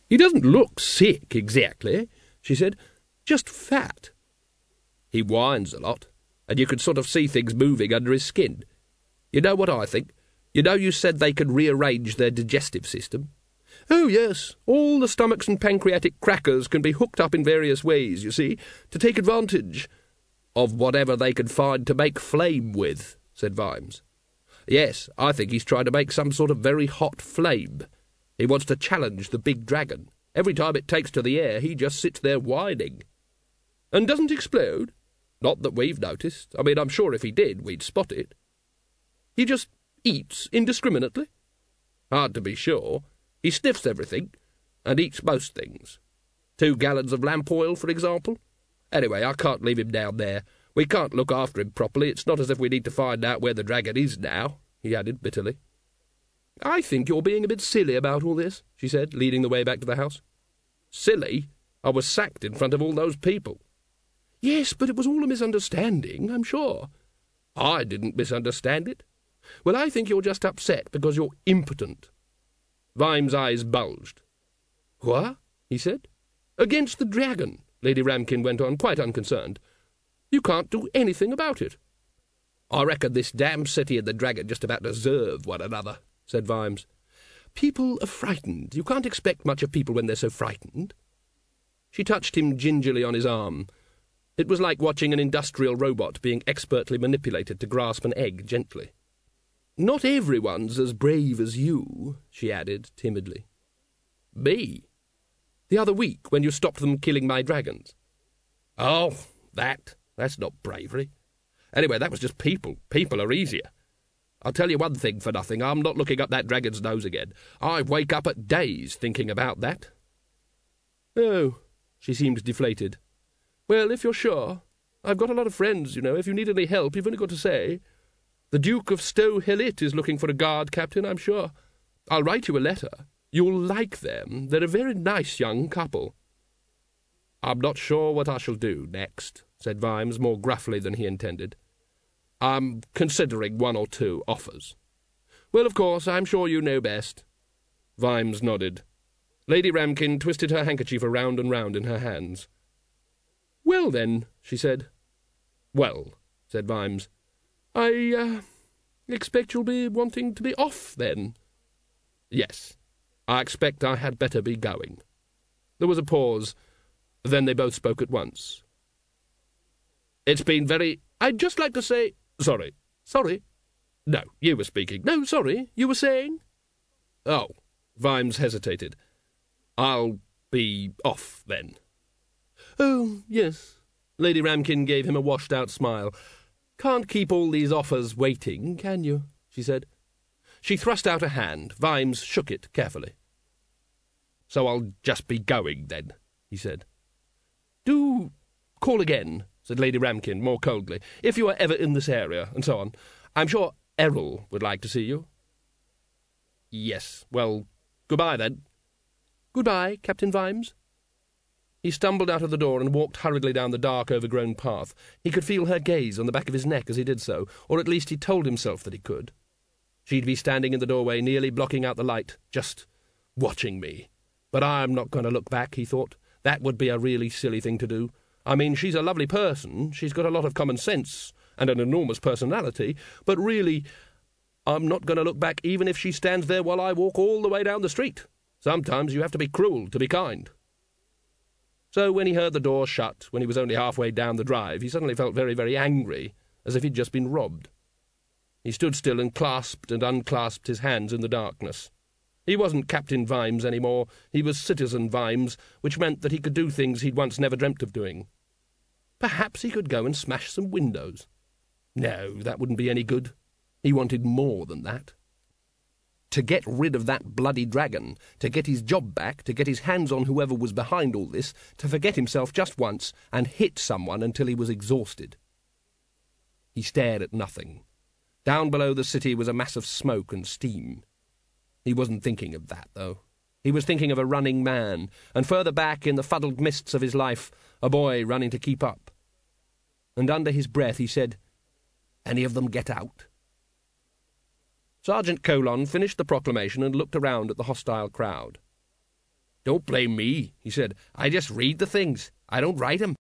"He doesn't look sick, exactly," she said. "Just fat. He whines a lot, and you can sort of see things moving under his skin. You know what I think? You know you said they could rearrange their digestive system? Oh, yes, all the stomachs and pancreatic crackers can be hooked up in various ways, you see, to take advantage of whatever they can find to make flame with," said Vimes. "Yes, I think he's trying to make some sort of very hot flame. He wants to challenge the big dragon. Every time it takes to the air, he just sits there whining. And doesn't explode. Not that we've noticed. I mean, I'm sure if he did, we'd spot it. He just eats indiscriminately. Hard to be sure. He sniffs everything, and eats most things. 2 gallons of lamp oil, for example. Anyway, I can't leave him down there. We can't look after him properly. It's not as if we need to find out where the dragon is now," he added bitterly. "I think you're being a bit silly about all this," she said, leading the way back to the house. "Silly? I was sacked in front of all those people." "Yes, but it was all a misunderstanding, I'm sure." "I didn't misunderstand it." "Well, I think you're just upset because you're impotent." Vimes' eyes bulged. "What?" he said. "Against the dragon," Lady Ramkin went on, quite unconcerned. "You can't do anything about it." "I reckon this damn city and the dragon just about deserve one another," said Vimes. "People are frightened. You can't expect much of people when they're so frightened." She touched him gingerly on his arm. It was like watching an industrial robot being expertly manipulated to grasp an egg gently. "Not everyone's as brave as you," she added timidly. "Me?" "The other week, when you stopped them killing my dragons." "Oh, that's not bravery. Anyway, that was just people. People are easier. I'll tell you one thing for nothing, I'm not looking up that dragon's nose again. I wake up at days thinking about that." "Oh," she seemed deflated. "Well, if you're sure. I've got a lot of friends, you know. If you need any help, you've only got to say. The Duke of Stow-Hellit is looking for a guard captain, I'm sure. I'll write you a letter. You'll like them. They're a very nice young couple." "I'm not sure what I shall do next," said Vimes, more gruffly than he intended. "I'm considering 1 or 2 offers." "Well, of course, I'm sure you know best." Vimes nodded. Lady Ramkin twisted her handkerchief around and round in her hands. "Well, then," she said. "Well," said Vimes. I expect you'll be wanting to be off, then." "Yes, I expect I had better be going." There was a pause. Then they both spoke at once. "It's been very—" "I'd just like to say—" "Sorry." "Sorry?" "No, you were speaking." "No, sorry. You were saying—" "Oh," Vimes hesitated. "I'll be off, then." "Oh, yes." Lady Ramkin gave him a washed-out smile. "Can't keep all these offers waiting, can you?" she said. She thrust out a hand. Vimes shook it carefully. "So I'll just be going, then," he said. "Do call again," said Lady Ramkin more coldly, "if you are ever in this area, and so on. I'm sure Errol would like to see you." "Yes, well, good-bye, then." "Good-bye, Captain Vimes." He stumbled out of the door and walked hurriedly down the dark, overgrown path. He could feel her gaze on the back of his neck as he did so, or at least he told himself that he could. She'd be standing in the doorway, nearly blocking out the light, just watching me. But I'm not going to look back, he thought. That would be a really silly thing to do. I mean, she's a lovely person, she's got a lot of common sense, and an enormous personality, but really, I'm not going to look back even if she stands there while I walk all the way down the street. Sometimes you have to be cruel to be kind. So when he heard the door shut, when he was only halfway down the drive, he suddenly felt very, very angry, as if he'd just been robbed. He stood still and clasped and unclasped his hands in the darkness. He wasn't Captain Vimes any more. He was Citizen Vimes, which meant that he could do things he'd once never dreamt of doing. Perhaps he could go and smash some windows. No, that wouldn't be any good. He wanted more than that. To get rid of that bloody dragon, to get his job back, to get his hands on whoever was behind all this, to forget himself just once and hit someone until he was exhausted. He stared at nothing. Down below the city was a mass of smoke and steam. He wasn't thinking of that, though. He was thinking of a running man, and further back in the fuddled mists of his life, a boy running to keep up. And under his breath he said, "Any of them get out?" Sergeant Colon finished the proclamation and looked around at the hostile crowd. Don't blame me, he said. I just read the things. I don't write 'em.